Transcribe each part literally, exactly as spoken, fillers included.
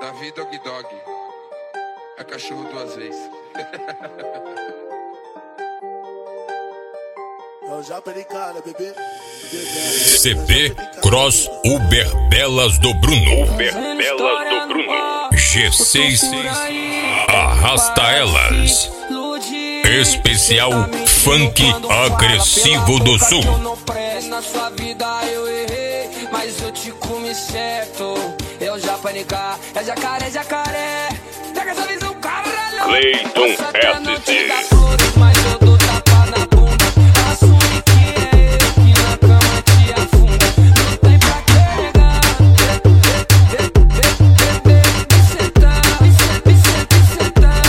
Davi Dog Dog. É cachorro duas vezes. C B Cross Uber Belas do Bruno. Uber Belas do Bruno. G seis Arrasta Elas. Especial Funk Agressivo do Sul. Na sua vida eu errei, mas eu te comi certo. Eu já panicar, é jacaré, jacaré. Pega essa visão, caralho. Cleiton S D. Mas eu dou tapa na bunda. Assume que é eu que na cama te afunda. Não tem pra que negar. Me sentar, me sentar, me sentar, me sentar.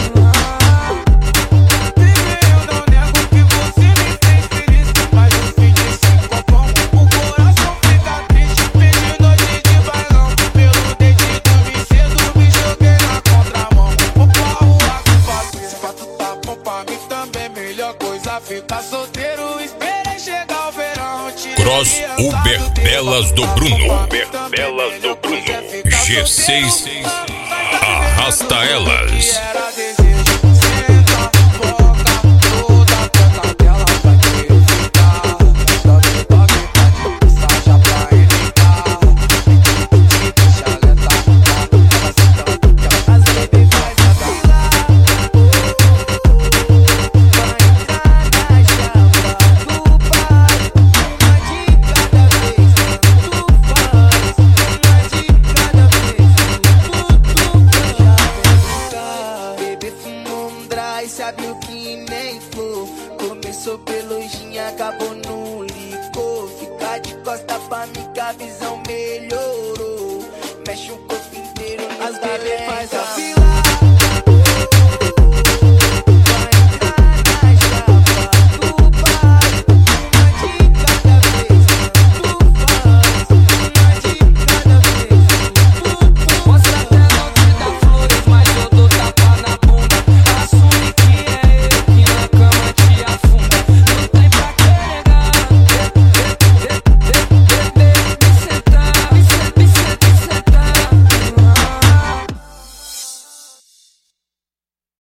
Eu não nego que você me fez feliz, mas no fim desse copão o coração fica triste. Perdi noite de bailão, pelo dedinho dormi cedo, me joguei na contramão. Vou pra rua que faço, se pra tu tá bom pra mim também. Melhor coisa ficar solteiro, esperei chegar o verão. Cross Uber Belas do Bruno. Uber Belas do Bruno. G seis Arrasta Elas. Sabe o que nem for. Começou pelo gin, acabou no licor. Ficar de costa pra mim que a visão melhorou. Mexe um